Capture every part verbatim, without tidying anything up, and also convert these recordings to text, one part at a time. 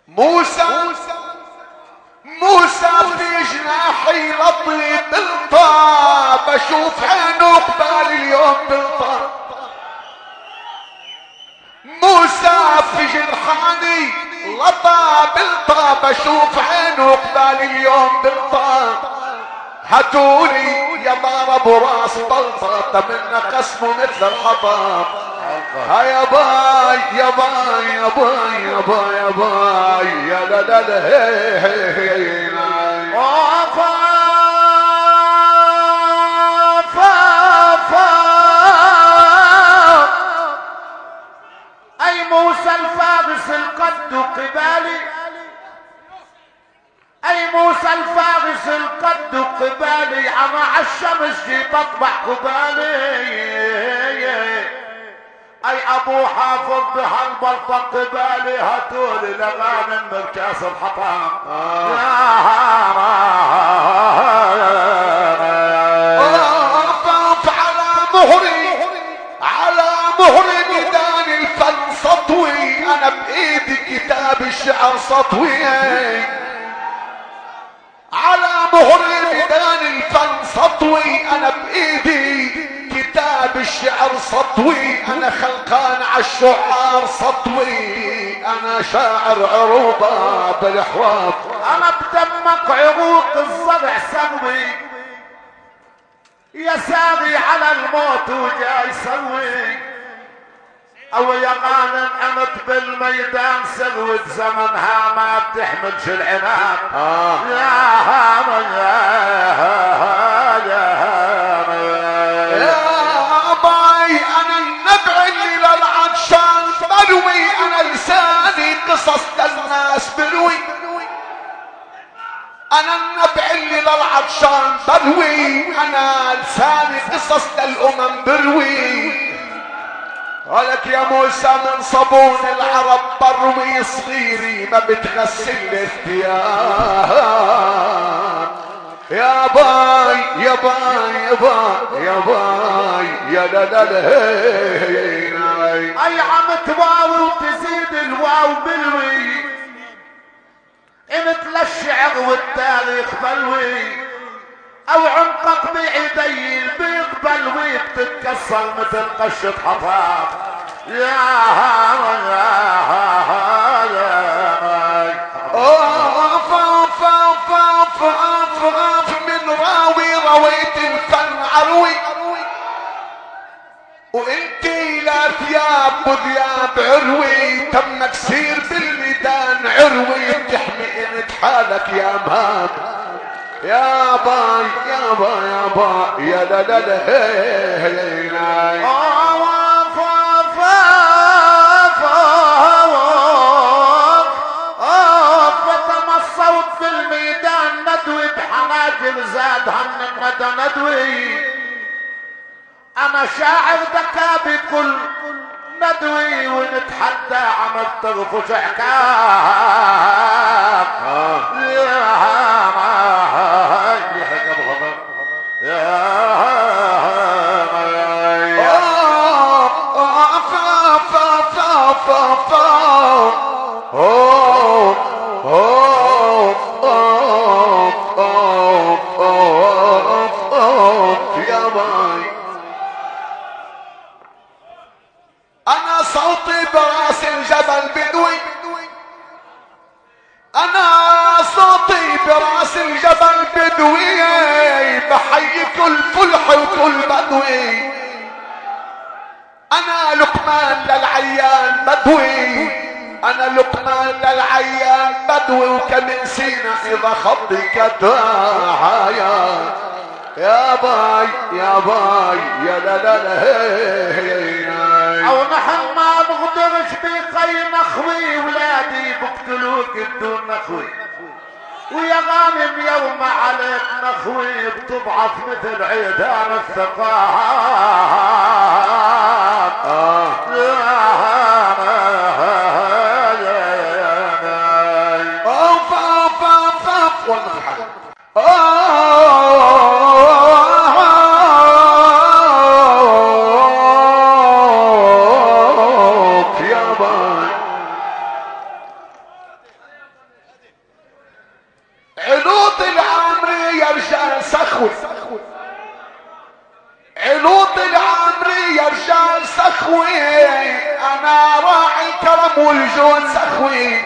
موسى موسى في جناحي لطيف الطاب، اشوف عينه قبال اليوم بالطاب. موسى في جنحاني لطاب الطاب، اشوف عينه قبال اليوم بالطاب. هاتولي يا ضرب راس طلطة منه قسمه مثل الحطب. ها يا باي يا باي يا باي يا باي يا باي يا لا لا لا هي هي هي اي موسى الفارس القد قبالي، اي موسى الفارس القد قبالي، انا عالشمس جيت اطبع قبالي. اي ابو حافظ بهالبلطة قبالي، هاتولي لغانم مركاس الحطام. طاف على مهري على مهري ميدان الفن سطوي، انا بايدي كتاب الشعر سطوي. على مهر ميدان الفن سطوي، انا بايدي كتاب الشعر سطوي. انا خلقان عالشعار سطوي، انا شاعر عروبة بالحوار. انا بدمك عروق الصدع سوي، يا ساري على الموت وجاي سوي. او يا غانم انت بالميدان سغوت زمنها ما بتحملش العناد. آه. يا هام يا هام يا هام يا باي انا النبع اللي للعطشان بروي، انا لساني قصص للناس بروي. انا النبع اللي للعطشان بروي، انا لساني قصص للامم بروي. ولك يا موسى من صابون العرب بروي، صغيري ما بتغسل الثياب. يا باي يا باي يا باي يا باي يا لا لا لا اي عم تواوي وتزيد الواو بلوي، مثل الشعر والتاريخ بلوي. او عنقك بايدي البيض بلوي، بتتكسر مثل قشة حفاظ. يا هاي يا هاي اوف اوف اوف اوف اوف اوف من راوي رويت الفن عروي، وانتي لا ثياب وثياب عروي. تمك سير بالميدان عروي، بتحمي انت حالك يا مهاب. يا باي يا باي يا باي يا لا لا لا هي هي هي فتمصوت في الميدان ندوي بحناجر زاد هن الندى ندوي. انا شاعر ذكابي كل ندوي، ونتحدى عم تغفش حكاك. يا انا صوتي براس الجبل بدوي، انا صوتي براس الجبل بدوي. بحيي كل فلح وكل بدوي، انا لقمان للعيان بدوي، انا لقمان للعيان بدوي. وكمن سينا اذا خطي كتاحايا. يا باي يا باي يا لا لا لا هي. او نحن ما نقدرش بخي نخوي، ولادي بقتلوك بدون نخوي. ويا غانم يوم عليك نخوي، بتضعف مثل عيدان الثقات. آه. اوف اوف اوف اوف والله والجون سخوي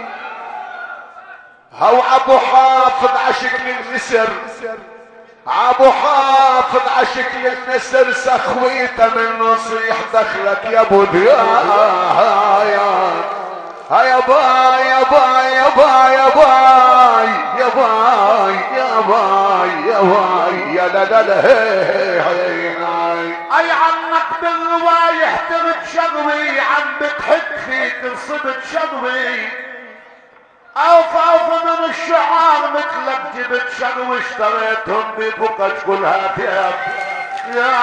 هو ابو حافظ عشق للنسر ابو حافظ عشق للنسر سخويته من نصيح دخلك يا ابو ذيايا يا باي يا باي يا باي يا باي يا باي يا باي يا باي يا لا لا لا اي عنك بالروايح ترد شغوي عم بتحك فيك انصبت شغوي اوف اوف من الشعار مثلك جبت شغوي اشتريتهم بفقد كلها ثياب يا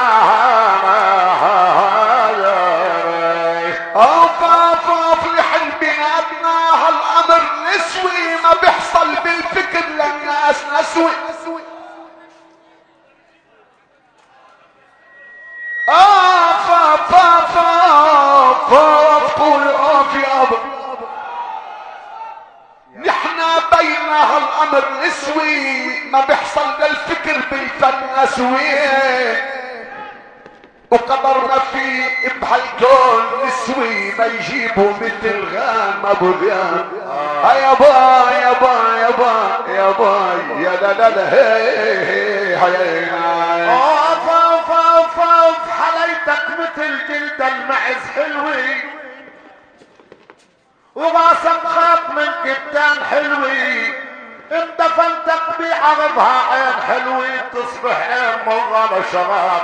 اوف اوف اوف لحن بناتنا هالامر نسوي ما بيحصل بالفكر للناس نسوي اوف اوف اوف اوف اوف قول اوف يابا نحنا بينا هالامر نسوي ما بيحصل بالفكر بالفن نسوي وقدرنا فيه بهالكون نسوي ما يجيبوا مثل غام ابو ذياب يا باي يا باي يا باي يا باي يا لا لا لا هي هي اوف اوف اوف اوف حليتك مثل جلد المعز حلوي وراسك خاط من كبدان حلوي اندفنتك بعرضها عين حلوي تصبح عين مرة شراب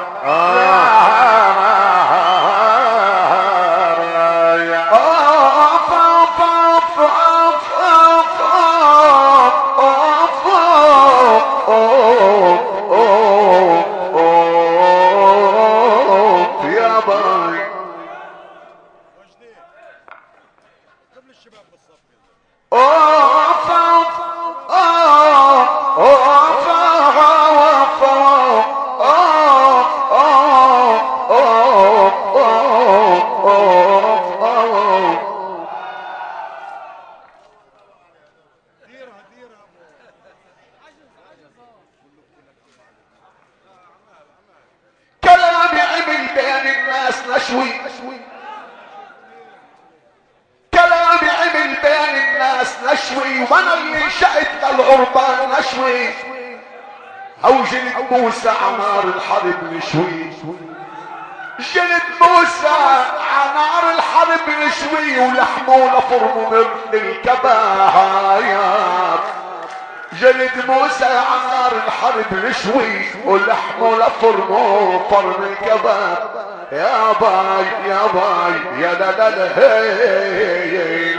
موسى عنار الحرب نشوي جلد موسى عنار الحرب نشوي ولحمه لفرمه من الكبايا جلد موسى عنار الحرب نشوي ولحمه لفرمه فرم الكباب يا باي يا باي يا لا لا لا هي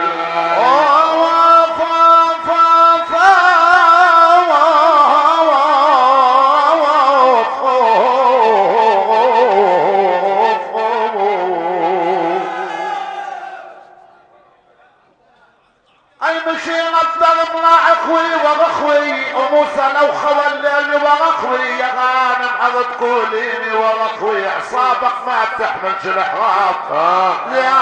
لو خولني ورخوي يا غانم عرض قوليني ورخوي اعصابك ما بتحملش الحراب يا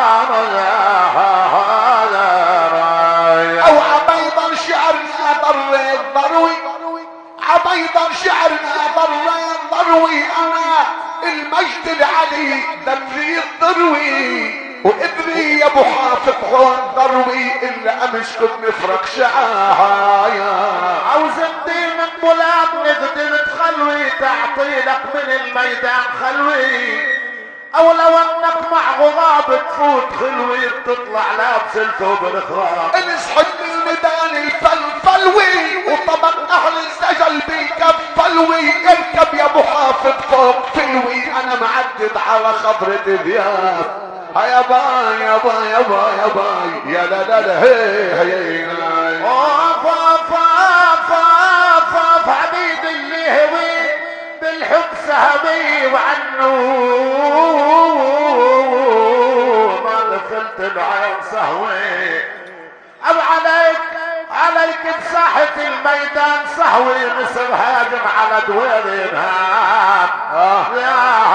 او عبيضا شعرنا ضري الضروي عبيضا شعرنا ضري الضروي انا المجد العلي دمري الضروي وادري يا ابو حافظ هون ضروي الا امش كنت مفرق شعايا عاوز ندير من بلاد نقدر تخلوي تعطي لك من الميدان خلوي او لو انك مع غراب تفوت خلوي بتطلع لابس الثوب الخراب انسحب من الميدان الفلفلوي وطبق اهل السجل بالكف فلوي اركب يا ابو حافظ فوق فلوي انا معدد على خضرة ذياب يا باي يا باي يا باي يا باي يا لا لا لا هي هي اوف اوف اوف اوف اوف حبيب اللي هوي بالحب سهمي وعنه ما غفلت العين سهوي او عليك عليك بساحة الميدان سهوي مصر هاجم على دوير انهام يا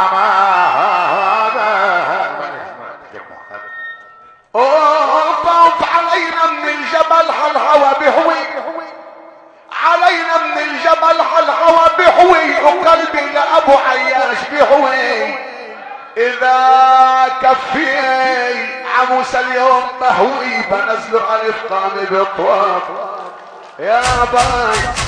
اوف علينا من الجبل هالهوى بهوي علينا من الجبل هالهوى بهوي وقلبي لابو عياش بهوي اذا كفي عموسى اليوم مهوي بنزله على القامي بالطواف يا باي